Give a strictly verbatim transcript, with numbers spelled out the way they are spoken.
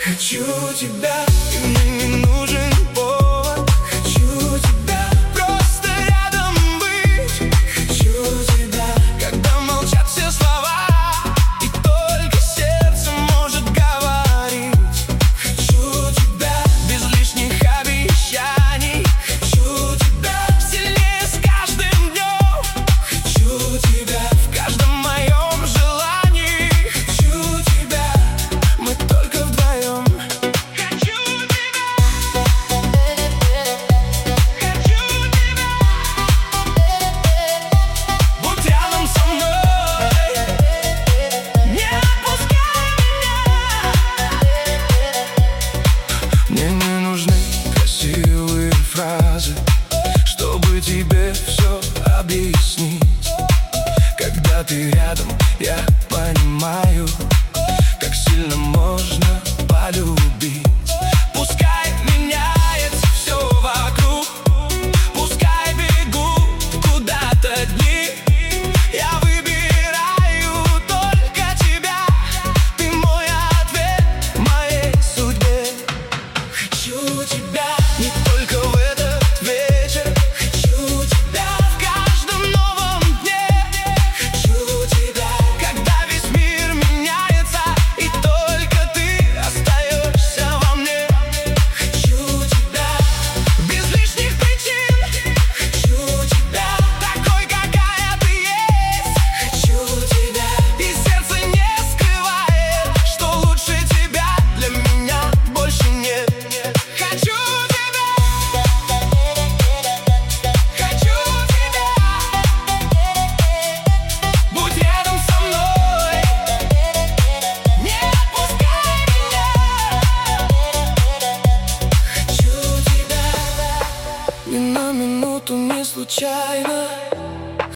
Хочу тебя, и мне не нужен повод. Хочу тебя, просто рядом быть. Хочу тебя, когда молчат все слова, и только сердце может говорить. Хочу тебя, без лишних обещаний. Хочу тебя, сильнее с каждым днем. Хочу тебя, в каждом моем желании. Хочу тебя, мы только вдвоем. Хочу тебя, хочу тебя, будь рядом со мной, не отпускай меня. Мне не нужны красивые фразы, чтобы тебе все объяснить. Когда ты рядом, я понимаю, как сильно можно полюбить. Пускай меняется все вокруг, пускай бегут куда-то дни. Я выбираю только тебя, ты мой ответ моей судьбе. Хочу тебя не только в этот вечер. Хочу тебя в каждом новом дне. Хочу тебя, когда весь мир меняется, и только ты остаешься во мне. Хочу тебя, без лишних причин. Хочу тебя, такой, какая ты есть. Хочу тебя, и сердце не скрывает, что лучше тебя для меня больше нет. Хочу тебя, хочу тебя, будь рядом со мной, не отпускай меня. Хочу тебя, ни на минуту не случайно.